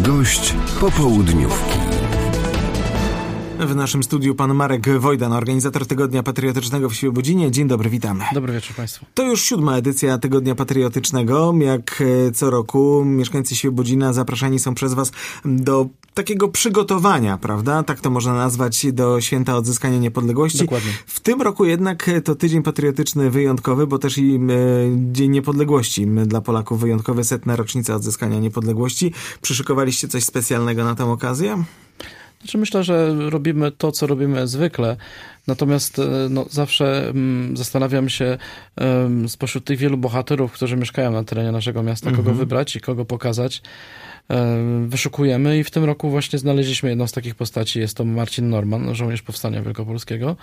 Gość popołudniówki. W naszym studiu pan Marek Wojdan, organizator Tygodnia Patriotycznego w Świebodzinie. Dzień dobry, witamy. Dobry wieczór Państwu. To już 7. edycja Tygodnia Patriotycznego. Jak co roku mieszkańcy Świebodzina zapraszani są przez was do takiego przygotowania, prawda? Tak to można nazwać, do Święta Odzyskania Niepodległości. Dokładnie. W tym roku jednak to tydzień patriotyczny wyjątkowy, bo też i Dzień Niepodległości dla Polaków wyjątkowy, 100. rocznica odzyskania niepodległości. Przyszykowaliście coś specjalnego na tę okazję? Znaczy myślę, że robimy to, co robimy zwykle, natomiast zawsze zastanawiam się spośród tych wielu bohaterów, którzy mieszkają na terenie naszego miasta, kogo wybrać i kogo pokazać. Wyszukujemy i w tym roku właśnie znaleźliśmy jedną z takich postaci. Jest to Marcin Norman, żołnierz Powstania Wielkopolskiego.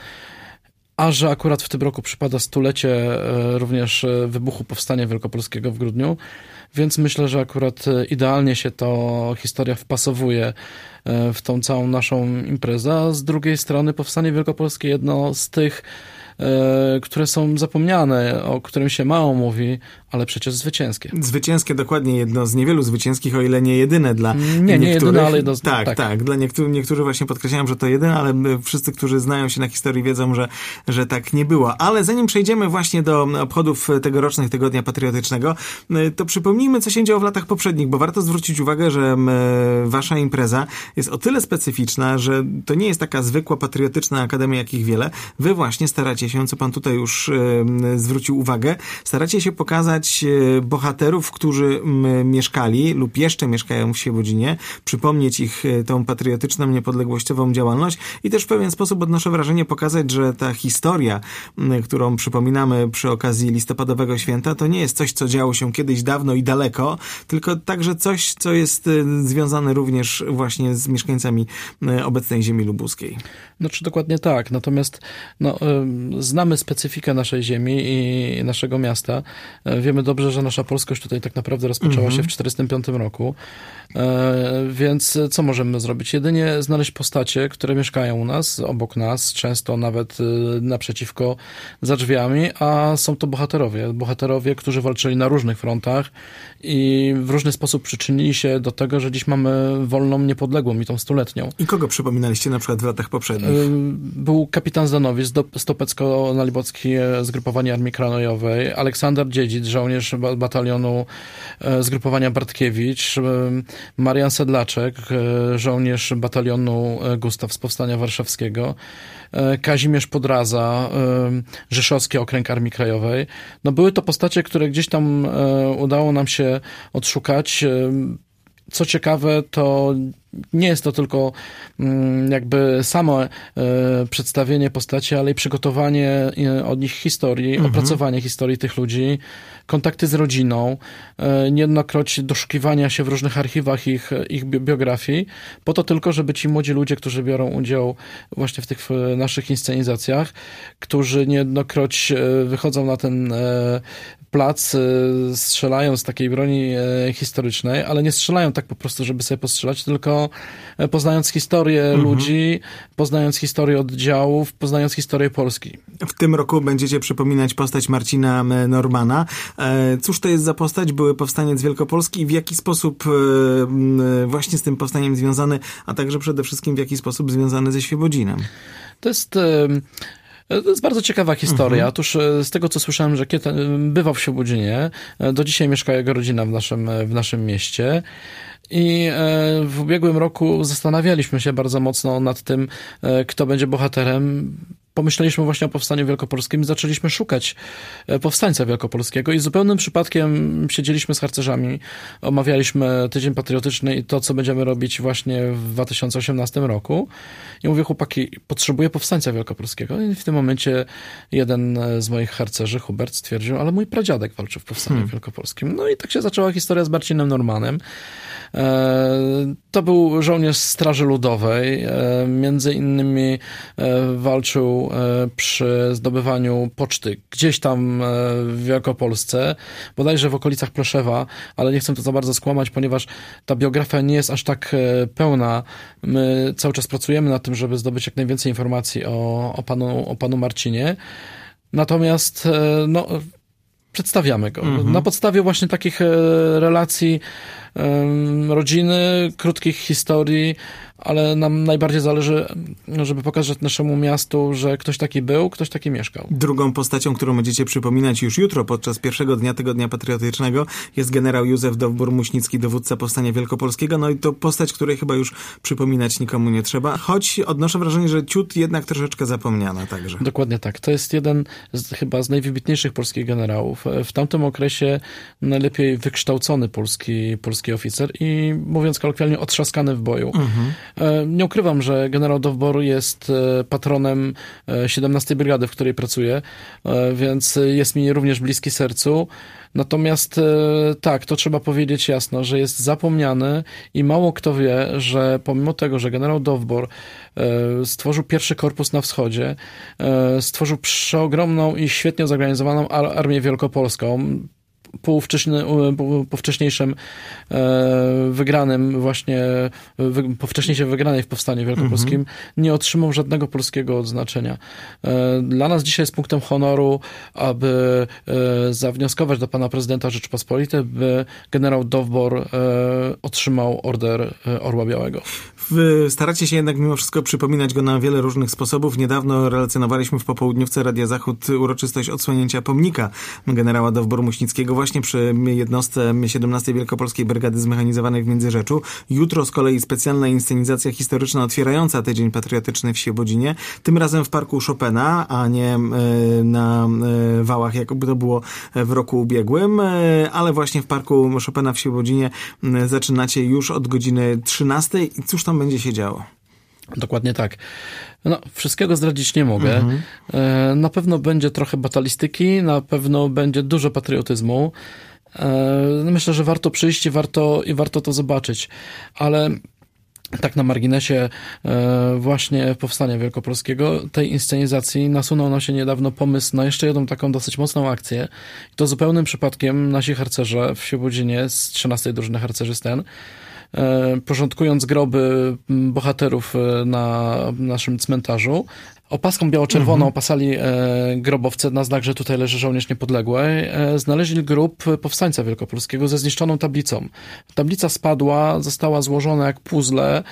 A że akurat w tym roku przypada 100-lecie również wybuchu Powstania Wielkopolskiego w grudniu, więc myślę, że akurat idealnie się to historia wpasowuje w tą całą naszą imprezę. A z drugiej strony Powstanie Wielkopolskie jedno z tych, które są zapomniane, o którym się mało mówi, ale przecież zwycięskie. Zwycięskie, dokładnie, jedno z niewielu zwycięskich, o ile nie jedyne dla niektórych. Nie jedyne, ale jedno z... Tak. Dla niektórzy właśnie podkreślają, że to jedyne, ale wszyscy, którzy znają się na historii, wiedzą, że tak nie było. Ale zanim przejdziemy właśnie do obchodów tegorocznych Tygodnia Patriotycznego, to przypomnijmy, co się działo w latach poprzednich, bo warto zwrócić uwagę, że wasza impreza jest o tyle specyficzna, że to nie jest taka zwykła patriotyczna akademia, jakich wiele. Wy właśnie staracie się, co pan tutaj już zwrócił uwagę, staracie się pokazać bohaterów, którzy mieszkali lub jeszcze mieszkają w Świebodzinie, przypomnieć ich tą patriotyczną, niepodległościową działalność i też w pewien sposób, odnoszę wrażenie, pokazać, że ta historia, którą przypominamy przy okazji listopadowego święta, to nie jest coś, co działo się kiedyś dawno i daleko, tylko także coś, co jest związane również właśnie z mieszkańcami obecnej ziemi lubuskiej. Znaczy dokładnie tak, natomiast znamy specyfikę naszej ziemi i naszego miasta. Wiemy dobrze, że nasza polskość tutaj tak naprawdę rozpoczęła się w 1945 roku, więc co możemy zrobić? Jedynie znaleźć postacie, które mieszkają u nas, obok nas, często nawet naprzeciwko, za drzwiami, a są to bohaterowie, którzy walczyli na różnych frontach i w różny sposób przyczynili się do tego, że dziś mamy wolną, niepodległą i tą 100-letnią. I kogo przypominaliście na przykład w latach poprzednich? Był kapitan Zdanowic, Stopecko-Nalibockie Zgrupowanie Armii Krajowej, Aleksander Dziedzic, żołnierz batalionu Zgrupowania Bartkiewicz, Marian Sedlaczek, żołnierz batalionu Gustaw z Powstania Warszawskiego, Kazimierz Podraza, Rzeszowski Okręg Armii Krajowej. Były to postacie, które gdzieś tam udało nam się odszukać. Co ciekawe, to nie jest to tylko jakby samo przedstawienie postaci, ale i przygotowanie od nich historii, opracowanie historii tych ludzi, kontakty z rodziną, niejednokroć doszukiwania się w różnych archiwach ich biografii, po to tylko, żeby ci młodzi ludzie, którzy biorą udział właśnie w tych naszych inscenizacjach, którzy niejednokroć wychodzą na ten plac, strzelają z takiej broni historycznej, ale nie strzelają tak po prostu, żeby sobie postrzelać, tylko poznając historię ludzi, poznając historię oddziałów, poznając historię Polski. W tym roku będziecie przypominać postać Marcina Normana. Cóż to jest za postać? Były powstaniec wielkopolski i w jaki sposób właśnie z tym powstaniem związany, a także przede wszystkim w jaki sposób związany ze Świebodzinem? To jest bardzo ciekawa historia. Otóż z tego, co słyszałem, że bywał w Świebodzinie, do dzisiaj mieszka jego rodzina w naszym mieście. I w ubiegłym roku zastanawialiśmy się bardzo mocno nad tym, kto będzie bohaterem. Pomyśleliśmy właśnie o Powstaniu Wielkopolskim i zaczęliśmy szukać powstańca wielkopolskiego i zupełnym przypadkiem siedzieliśmy z harcerzami, omawialiśmy Tydzień Patriotyczny i to, co będziemy robić właśnie w 2018 roku. I mówię, chłopaki, potrzebuję powstańca wielkopolskiego. I w tym momencie jeden z moich harcerzy, Hubert, stwierdził, ale mój pradziadek walczył w Powstaniu Wielkopolskim. No i tak się zaczęła historia z Marcinem Normanem. To był żołnierz Straży Ludowej. Między innymi walczył przy zdobywaniu poczty gdzieś tam w Wielkopolsce, bodajże w okolicach Pleszewa, ale nie chcę to za bardzo skłamać, ponieważ ta biografia nie jest aż tak pełna. My cały czas pracujemy nad tym, żeby zdobyć jak najwięcej informacji o panu Marcinie. Natomiast przedstawiamy go. Na podstawie właśnie takich relacji rodziny, krótkich historii, ale nam najbardziej zależy, żeby pokazać naszemu miastu, że ktoś taki był, ktoś taki mieszkał. Drugą postacią, którą będziecie przypominać już jutro podczas pierwszego dnia tego Dnia Patriotycznego jest generał Józef Dowbor-Muśnicki, dowódca Powstania Wielkopolskiego. No i to postać, której chyba już przypominać nikomu nie trzeba, choć odnoszę wrażenie, że ciut jednak troszeczkę zapomniana także. Dokładnie tak. To jest jeden chyba z najwybitniejszych polskich generałów. W tamtym okresie najlepiej wykształcony polski oficer i, mówiąc kolokwialnie, otrzaskany w boju. Nie ukrywam, że generał Dowbor jest patronem 17 Brygady, w której pracuję, więc jest mi również bliski sercu. Natomiast tak, to trzeba powiedzieć jasno, że jest zapomniany i mało kto wie, że pomimo tego, że generał Dowbor stworzył pierwszy korpus na wschodzie, stworzył przeogromną i świetnie zorganizowaną Armię Wielkopolską, po wcześniejszym wygranym właśnie, po wcześniejszej wygranej w Powstaniu Wielkopolskim nie otrzymał żadnego polskiego odznaczenia. Dla nas dzisiaj jest punktem honoru, aby zawnioskować do pana prezydenta Rzeczypospolitej, by generał Dowbor otrzymał Order Orła Białego. Staracie się jednak mimo wszystko przypominać go na wiele różnych sposobów. Niedawno relacjonowaliśmy w popołudniówce Radia Zachód uroczystość odsłonięcia pomnika generała Dowbor-Muśnickiego właśnie przy jednostce 17 Wielkopolskiej Brygady Zmechanizowanej w Międzyrzeczu. Jutro z kolei specjalna inscenizacja historyczna otwierająca Tydzień Patriotyczny w Świebodzinie. Tym razem w Parku Chopina, a nie na Wałach, jak to było w roku ubiegłym, ale właśnie w Parku Chopina w Świebodzinie zaczynacie już od godziny 13. I cóż tam będzie się działo? Dokładnie tak. No, wszystkiego zdradzić nie mogę. Na pewno będzie trochę batalistyki, na pewno będzie dużo patriotyzmu. Myślę, że warto przyjść i warto to zobaczyć. Ale tak na marginesie właśnie Powstania Wielkopolskiego, tej inscenizacji nasunął nam się niedawno pomysł na jeszcze jedną taką dosyć mocną akcję. I to zupełnym przypadkiem nasi harcerze w Świebodzinie z 13. drużyny harcerzy STEN, porządkując groby bohaterów na naszym cmentarzu, opaską biało-czerwoną opasali grobowce na znak, że tutaj leży żołnierz niepodległy. Znaleźli grób powstańca wielkopolskiego ze zniszczoną tablicą. Tablica spadła, została złożona jak puzzle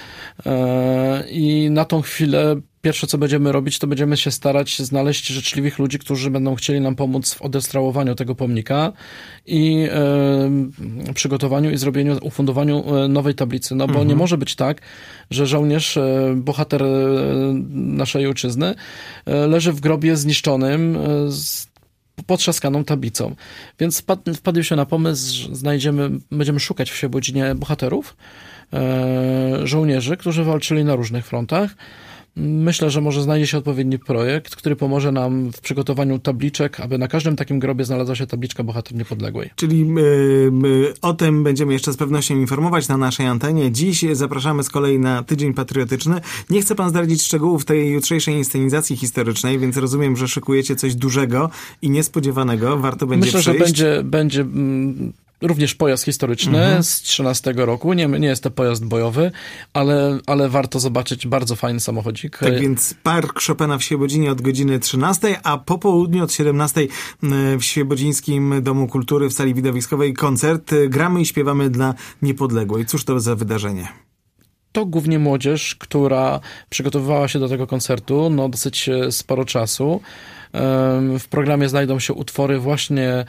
i na tą chwilę pierwsze, co będziemy robić, to będziemy się starać znaleźć życzliwych ludzi, którzy będą chcieli nam pomóc w odestrałowaniu tego pomnika i przygotowaniu i zrobieniu, ufundowaniu nowej tablicy. No bo nie może być tak, że żołnierz, bohater naszej ojczyzny leży w grobie zniszczonym, z potrzaskaną tablicą. Więc wpadł się na pomysł, że będziemy szukać w Świebodzinie bohaterów, żołnierzy, którzy walczyli na różnych frontach. Myślę, że może znajdzie się odpowiedni projekt, który pomoże nam w przygotowaniu tabliczek, aby na każdym takim grobie znalazła się tabliczka Bohater Niepodległej. Czyli o tym będziemy jeszcze z pewnością informować na naszej antenie. Dziś zapraszamy z kolei na Tydzień Patriotyczny. Nie chce pan zdradzić szczegółów tej jutrzejszej inscenizacji historycznej, więc rozumiem, że szykujecie coś dużego i niespodziewanego. Warto będzie przyjść. Myślę, że będzie również pojazd historyczny z 13 roku. Nie jest to pojazd bojowy, ale warto zobaczyć bardzo fajny samochodzik. Tak więc Park Chopina w Świebodzinie od godziny 13, a po południu od 17 w Świebodzińskim Domu Kultury w sali widowiskowej koncert. Gramy i śpiewamy dla niepodległej. Cóż to za wydarzenie? To głównie młodzież, która przygotowywała się do tego koncertu dosyć sporo czasu. W programie znajdą się utwory właśnie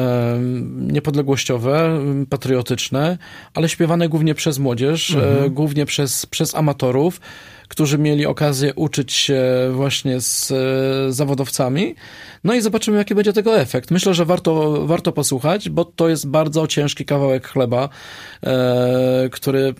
niepodległościowe, patriotyczne, ale śpiewane głównie przez młodzież, głównie przez amatorów, którzy mieli okazję uczyć się właśnie z zawodowcami. No i zobaczymy, jaki będzie tego efekt. Myślę, że warto posłuchać, bo to jest bardzo ciężki kawałek chleba, który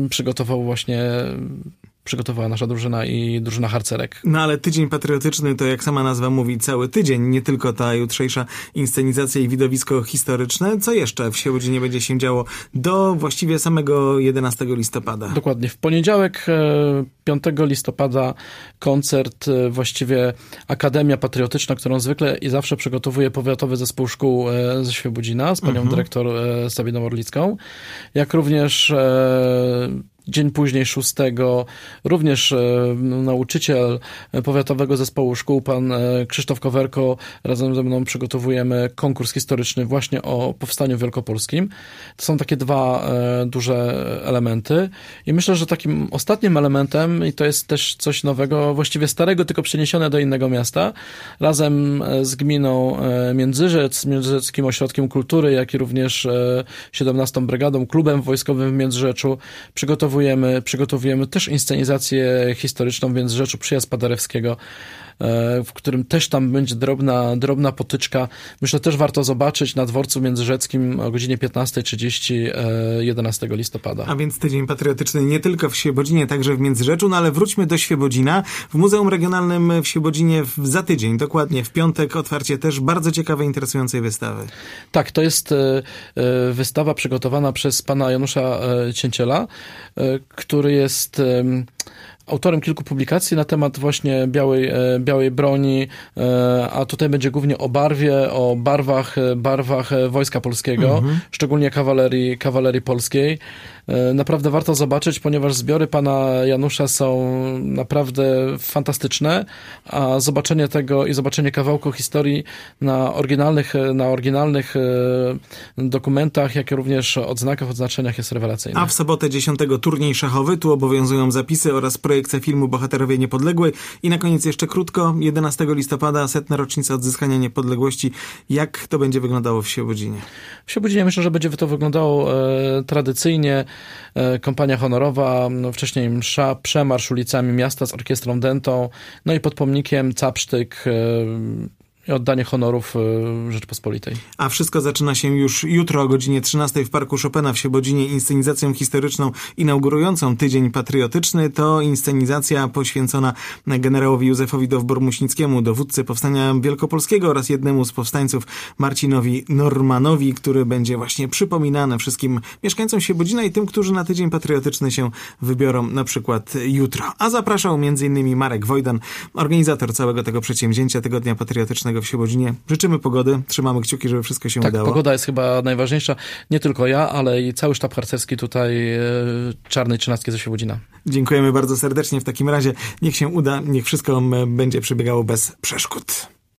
przygotowała nasza drużyna i drużyna harcerek. No ale Tydzień Patriotyczny to, jak sama nazwa mówi, cały tydzień, nie tylko ta jutrzejsza inscenizacja i widowisko historyczne. Co jeszcze w Świebodzinie będzie się działo do właściwie samego 11 listopada? Dokładnie. W poniedziałek 5 listopada koncert, właściwie Akademia Patriotyczna, którą zwykle i zawsze przygotowuje Powiatowy Zespół Szkół ze Świebodzina z panią dyrektor Sabiną Orlicką, jak również Dzień później 6 również nauczyciel Powiatowego Zespołu Szkół, pan Krzysztof Kowerko, razem ze mną przygotowujemy konkurs historyczny właśnie o Powstaniu Wielkopolskim. To są takie dwa duże elementy i myślę, że takim ostatnim elementem, i to jest też coś nowego, właściwie starego, tylko przeniesione do innego miasta, razem z gminą Międzyrzec, Międzyrzeckim Ośrodkiem Kultury, jak i również 17. Brygadą, klubem wojskowym w Międzyrzeczu przygotowujemy też inscenizację historyczną w Międzyrzeczu, Przyjazd Paderewskiego, w którym też tam będzie drobna potyczka. Myślę, też warto zobaczyć na dworcu międzyrzeckim o godzinie 15:30 11 listopada. A więc tydzień patriotyczny nie tylko w Świebodzinie, także w Międzyrzeczu, no ale wróćmy do Świebodzina. W Muzeum Regionalnym w Świebodzinie za tydzień, dokładnie w piątek, otwarcie też bardzo ciekawej, interesującej wystawy. Tak, to jest wystawa przygotowana przez pana Janusza Cięciela, który jest autorem kilku publikacji na temat właśnie białej broni, a tutaj będzie głównie o barwie, o barwach Wojska Polskiego, szczególnie kawalerii polskiej. Naprawdę warto zobaczyć, ponieważ zbiory pana Janusza są naprawdę fantastyczne, a zobaczenie tego i zobaczenie kawałku historii na oryginalnych dokumentach, jak i również odznakach, odznaczeniach jest rewelacyjne. A w sobotę 10 turniej szachowy, tu obowiązują zapisy oraz projekcja filmu Bohaterowie Niepodległej. I na koniec jeszcze krótko, 11 listopada, 100. rocznica odzyskania niepodległości. Jak to będzie wyglądało w Świebodzinie? W Świebodzinie myślę, że będzie to wyglądało tradycyjnie. Kompania honorowa, wcześniej msza, przemarsz ulicami miasta z orkiestrą dętą, no i pod pomnikiem capsztyk i oddanie honorów Rzeczpospolitej. A wszystko zaczyna się już jutro o godzinie 13 w Parku Chopina w Świebodzinie inscenizacją historyczną inaugurującą Tydzień Patriotyczny. To inscenizacja poświęcona generałowi Józefowi Dowbor-Muśnickiemu, dowódcy Powstania Wielkopolskiego oraz jednemu z powstańców, Marcinowi Normanowi, który będzie właśnie przypominany wszystkim mieszkańcom Świebodzina i tym, którzy na Tydzień Patriotyczny się wybiorą na przykład jutro. A zapraszał m.in. Marek Wojdan, organizator całego tego przedsięwzięcia Tygodnia Patriotycznego w Świebodzinie. Życzymy pogody, trzymamy kciuki, żeby wszystko się udało. Pogoda jest chyba najważniejsza. Nie tylko ja, ale i cały sztab harcerski tutaj Czarnej 13 ze Świebodzina. Dziękujemy bardzo serdecznie w takim razie. Niech się uda, niech wszystko będzie przebiegało bez przeszkód.